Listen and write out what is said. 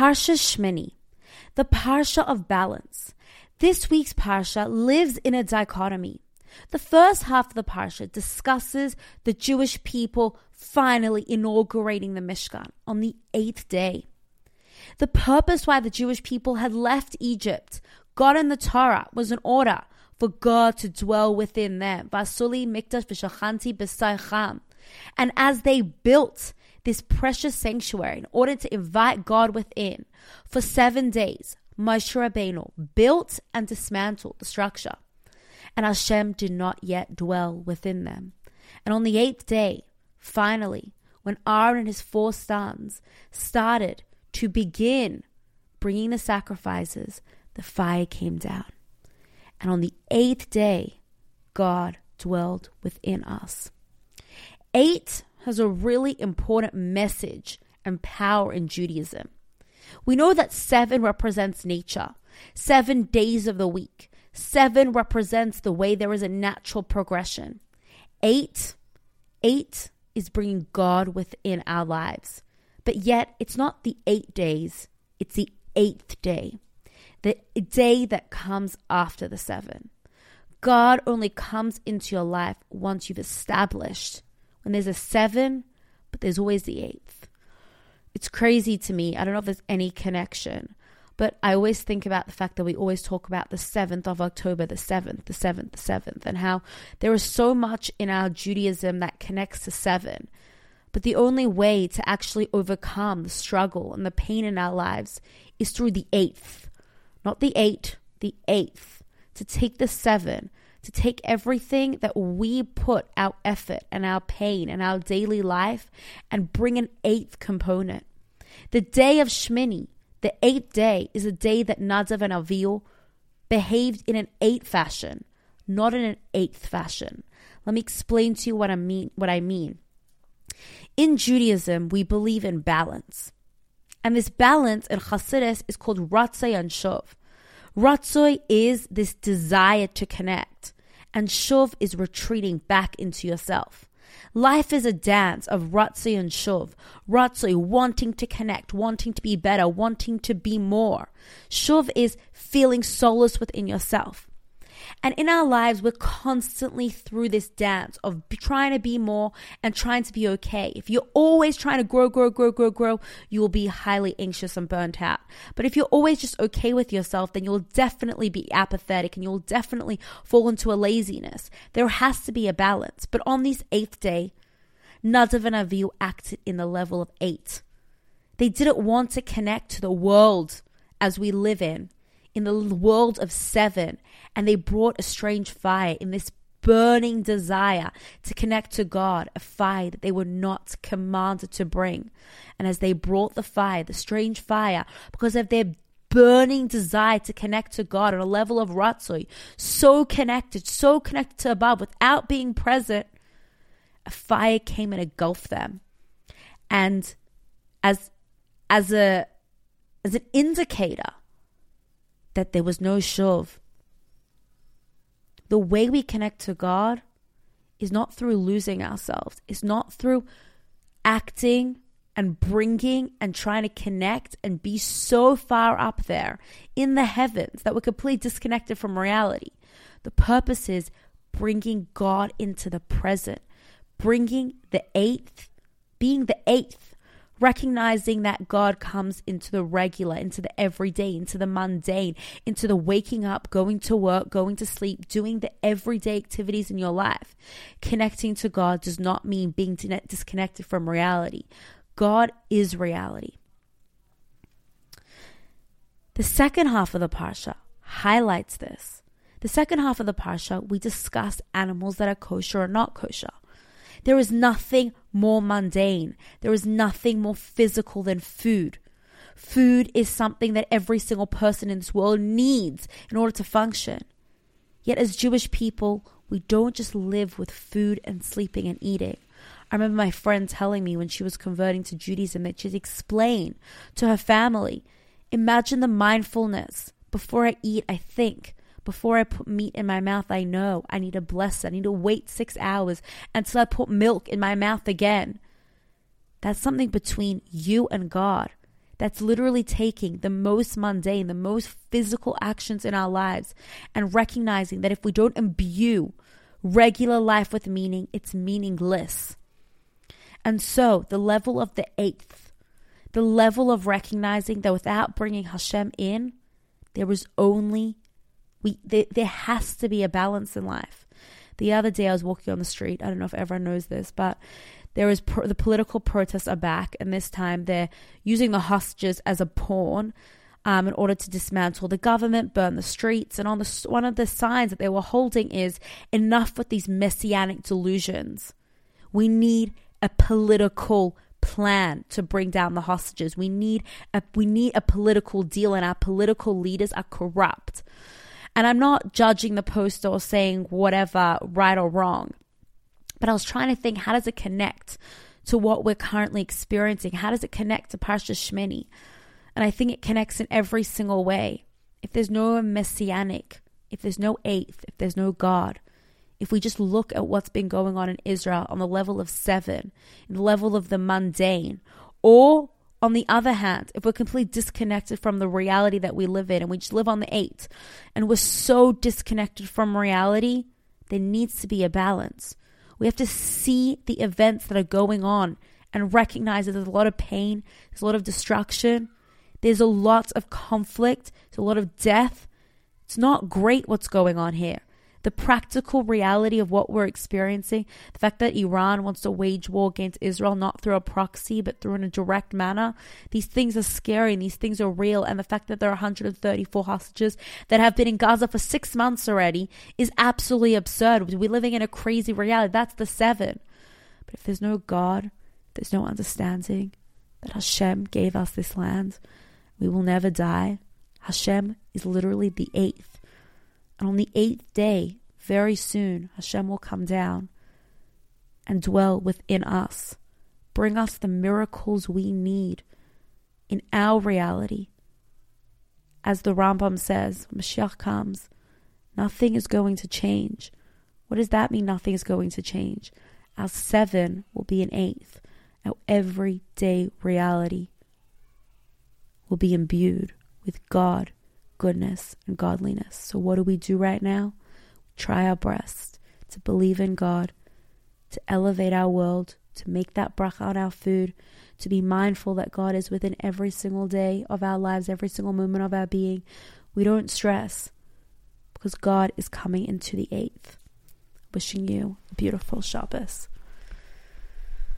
Parsha Shmini, the Parsha of balance. This week's Parsha lives in a dichotomy. The first half of the Parsha discusses the Jewish people finally inaugurating the Mishkan on the 8th day. The purpose why the Jewish people had left Egypt, God in the Torah, was in order for God to dwell within them. Vasuli mikdash v'shachanti b'saycham. And as they built this precious sanctuary in order to invite God within, for 7 days, Moshe Rabbeinu built and dismantled the structure. And Hashem did not yet dwell within them. And on the 8th day, finally, when Aaron and his 4 sons started to begin bringing the sacrifices, the fire came down. And on the 8th day, God dwelled within us. 8 has a really important message and power in Judaism. We know that 7 represents nature, 7 days of the week. 7 represents the way there is a natural progression. 8 is bringing God within our lives. But yet, it's not the 8 days, it's the 8th day. The day that comes after the 7. God only comes into your life once you've established. When there's a 7, but there's always the 8th. It's crazy to me. I don't know if there's any connection. But I always think about the fact that we always talk about the 7th of October, the 7th, the 7th, the 7th, and how there is so much in our Judaism that connects to 7. But the only way to actually overcome the struggle and the pain in our lives is through the 8th. Not the 8, the 8th. To take the 7, to take everything that we put our effort and our pain and our daily life and bring an 8th component. The day of Shmini, the 8th day, is a day that Nadav and Avihu behaved in an 8 fashion, not in an 8th fashion. Let me explain to you what I mean. In Judaism, we believe in balance. And this balance in Chassidus is called Ratzoi and Shuv. Ratzoi is this desire to connect, and Shuv is retreating back into yourself. Life is a dance of Ratzoi and Shuv. Ratzoi, wanting to connect, wanting to be better, wanting to be more. Shuv is feeling solace within yourself. And in our lives, we're constantly through this dance of trying to be more and trying to be okay. If you're always trying to grow, you will be highly anxious and burnt out. But if you're always just okay with yourself, then you'll definitely be apathetic and you'll definitely fall into a laziness. There has to be a balance. But on this 8th day, Nadav and Avihu acted in the level of 8. They didn't want to connect to the world as we live in the world of 7, and they brought a strange fire in this burning desire to connect to God, a fire that they were not commanded to bring. And as they brought the fire, the strange fire, because of their burning desire to connect to God on a level of Ratzoi, so connected to above without being present, a fire came and engulfed them. And as an indicator that there was no Shuv. The way we connect to God is not through losing ourselves. It's not through acting and bringing and trying to connect and be so far up there in the heavens that we're completely disconnected from reality. The purpose is bringing God into the present, bringing the 8th, being the 8th, recognizing that God comes into the regular, into the everyday, into the mundane, into the waking up, going to work, going to sleep, doing the everyday activities in your life. Connecting to God does not mean being disconnected from reality. God is reality. The second half of the Parsha highlights this. The second half of the Parsha, we discuss animals that are kosher or not kosher. There is nothing more mundane. There is nothing more physical than food. Food is something that every single person in this world needs in order to function. Yet as Jewish people, we don't just live with food and sleeping and eating. I remember my friend telling me when she was converting to Judaism that she'd explain to her family, imagine the mindfulness. Before I eat, I think. Before I put meat in my mouth, I know I need to bless it. I need to wait 6 hours until I put milk in my mouth again. That's something between you and God That's literally taking the most mundane, the most physical actions in our lives and recognizing that if we don't imbue regular life with meaning, it's meaningless. And so the level of the eighth, the level of recognizing that without bringing Hashem in, there has to be a balance in life. The other day I was walking on the street. I don't know if everyone knows this, but the political protests are back, and this time they're using the hostages as a pawn in order to dismantle the government, burn the streets. And on one of the signs that they were holding is, enough with these messianic delusions. We need a political plan to bring down the hostages. We need a political deal, and our political leaders are corrupt. And I'm not judging the post or saying whatever, right or wrong. But I was trying to think, how does it connect to what we're currently experiencing? How does it connect to Parshas Shmini? And I think it connects in every single way. If there's no messianic, if there's no eighth, if there's no God, if we just look at what's been going on in Israel on the level of 7, the level of the mundane, or on the other hand, if we're completely disconnected from the reality that we live in and we just live on the 8, and we're so disconnected from reality, there needs to be a balance. We have to see the events that are going on and recognize that there's a lot of pain, there's a lot of destruction, there's a lot of conflict, there's a lot of death. It's not great what's going on here. The practical reality of what we're experiencing, the fact that Iran wants to wage war against Israel, not through a proxy, but through in a direct manner, these things are scary and these things are real. And the fact that there are 134 hostages that have been in Gaza for 6 months already is absolutely absurd. We're living in a crazy reality. That's the 7. But if there's no God, there's no understanding that Hashem gave us this land, we will never die. Hashem is literally the 8th. And on the 8th day, very soon, Hashem will come down and dwell within us. Bring us the miracles we need in our reality. As the Rambam says, when Mashiach comes, nothing is going to change. What does that mean, nothing is going to change? Our 7 will be an 8th. Our everyday reality will be imbued with God, goodness, and godliness. So what do we do right now? Try our best to believe in God, to elevate our world, to make that bracha on our food, to be mindful that God is within every single day of our lives, every single moment of our being. We don't stress because God is coming into the 8th. Wishing you a beautiful Shabbos.